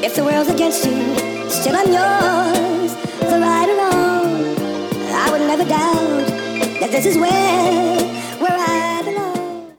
If the world's against you, still I'm yours. For right or wrong, I would never doubt that this is where I belong.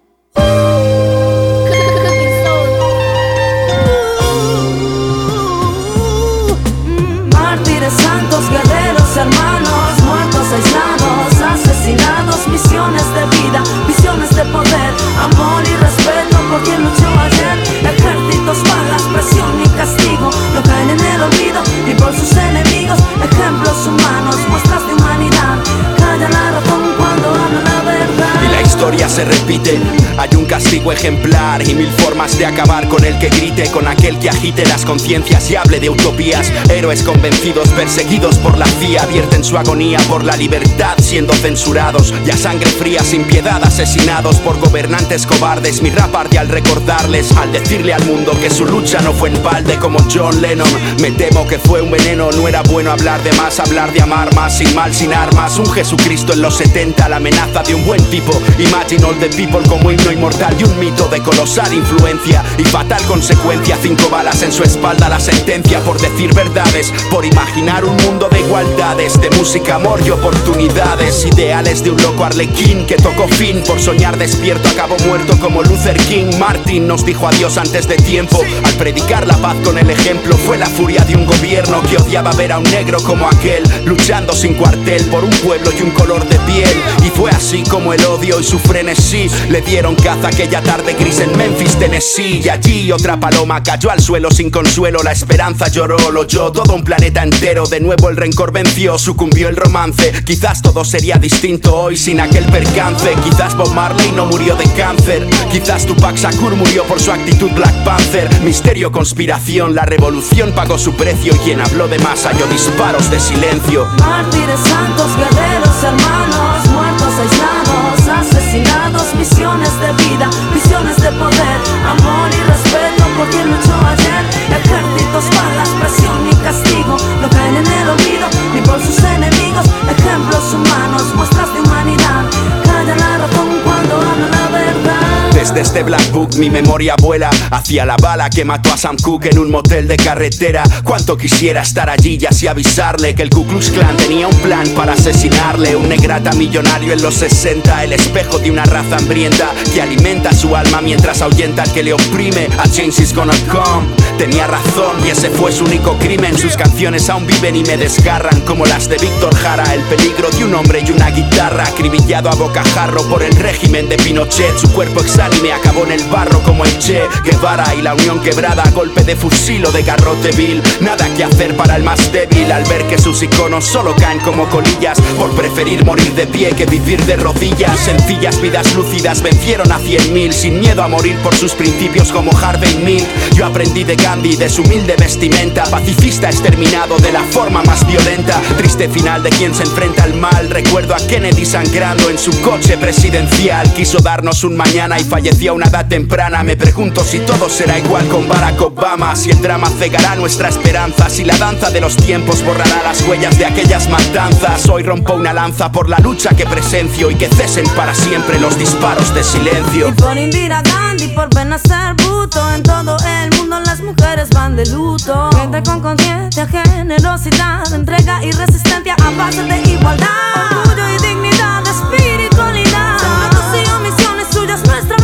Mártires, santos, guerreros, hermanos, muertos, aislados, asesinados, misiones de vida, visiones de poder, amor y respeto por quien luchó ayer. Ejércitos, balas, presión y castigo no caen en el olvido ni por sus enemigos. Ejemplos humanos, muestras de humanidad, calla la razón cuando habla la verdad. Y la historia se repite, hay un castigo ejemplar y mil formas de acabar con el que grite, con aquel que agite las conciencias y hable de utopías. Héroes convencidos, perseguidos por la CIA, vierten su agonía por la libertad siendo censurados. Y a sangre fría, sin piedad, asesinados por gobernantes cobardes. Mi rap arde al recordarles, al decirle al mundo que su lucha no fue en balde como John Lennon. Me temo que fue un veneno, no era bueno hablar de más, hablar de amar más, sin mal, sin armas. Un Jesucristo en los 70, la amenaza de un buen tipo. Imagine all the people como himno inmortal y un mito de colosal influencia y fatal consecuencia. 5 balas en su espalda, la sentencia por decir verdades, por imaginar un mundo de igualdades, de música, amor y oportunidades. Ideales de un loco arlequín que tocó fin, por soñar despierto acabó muerto como Luther King. Martin nos dijo adiós antes de tiempo al predicar la paz con el ejemplo. Fue la furia de un gobierno que odiaba ver a un negro como aquel, luchando sin cuartel por un pueblo y un color de piel. Y fue así como el odio y su frenesí le dieron caza aquella tarde gris en Memphis, Tennessee. Y allí otra paloma cayó al suelo sin consuelo. La esperanza lloró, lo oyó todo un planeta entero. De nuevo el rencor venció, sucumbió el romance. Quizás todo sería distinto hoy sin aquel percance. Quizás Bob Marley no murió de cáncer. Quizás Tupac Shakur murió por su actitud Black Panther. Misterio, conspiración, la revolución pagó su precio. Y quien habló de más halló disparos de silencio. Mártires, santos, guerreros, hermanos, muertos, aislados, asesinados, misiones de vida, visiones de poder, amor y respeto por quien luchó ayer. Ejércitos, balas, presión y castigo no caen en el olvido ni por sus enemigos. Ejemplos humanos, muestras de humanidad, calla la razón cuando habla la verdad. Desde este Black Book mi memoria vuela hacia la bala que mató a Sam Cooke en un motel de carretera. Cuánto quisiera estar allí y así avisarle que el Ku Klux Klan tenía un plan para asesinarle. Un negrata millonario en los 60, el espejo de una raza hambrienta que alimenta su alma mientras ahuyenta al que le oprime. A change is gonna come. Tenía razón y ese fue su único crimen. Sus canciones aún viven y me desgarran como las de Víctor Jara. El peligro de un hombre y una guitarra, acribillado a bocajarro por el régimen de Pinochet. Su cuerpo exánime acabó en el barro como el Che Guevara. Y la unión quebrada a golpe de fusil o de garrote vil. Nada que hacer para el más débil al ver que sus iconos solo caen como colillas por preferir morir de pie que vivir de rodillas. Sencillas vidas lúcidas vencieron a 100.000 sin miedo a morir por sus principios como Harvey Milk. Yo aprendí de Gandhi, de su humilde vestimenta, pacifista exterminado de la forma más violenta. Triste final de quien se enfrenta al mal. Recuerdo a Kennedy sangrando en su coche presidencial. Quiso darnos un mañana y falleció a una edad temprana. Me pregunto si todo será igual con Barack Obama, si el drama cegará nuestra esperanza, si la danza de los tiempos borrará las huellas de aquellas matanzas. Hoy rompo una lanza por la lucha que presencio y que cesen para siempre los disparos de silencio. Y por Indira Gandhi, por Benazir Bhutto, en todo el mundo las mujeres van de luto. Gente con conciencia, generosidad, entrega y resistencia a base de igualdad. Orgullo y dignidad, espiritualidad, secretos y omisiones suyas nuestras